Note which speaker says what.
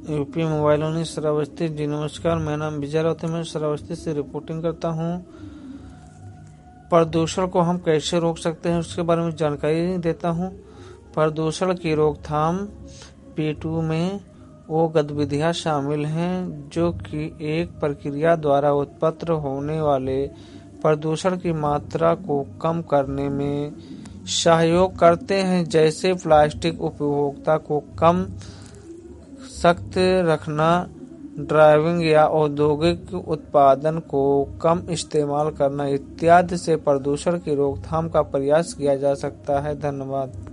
Speaker 1: UP mobile news Shravasti ji. नमस्कार, मेरा नाम विजय राउत है, मैं श्रावस्ती से रिपोर्टिंग करता हूँ। प्रदूषण को हम कैसे रोक सकते हैं उसके बारे में जानकारी देता हूँ। प्रदूषण की रोकथाम P2 में वो गतिविधियाँ शामिल हैं जो कि एक प्रक्रिया द्वारा उत्पन्न होने वाले प्रदूषण की मात्रा को कम करने में सहयोग करते हैं, जैसे प्लास्टिक उपभोक्ता को कम सख्त रखना, ड्राइविंग या औद्योगिक उत्पादन को कम इस्तेमाल करना इत्यादि से प्रदूषण की रोकथाम का प्रयास किया जा सकता है। धन्यवाद।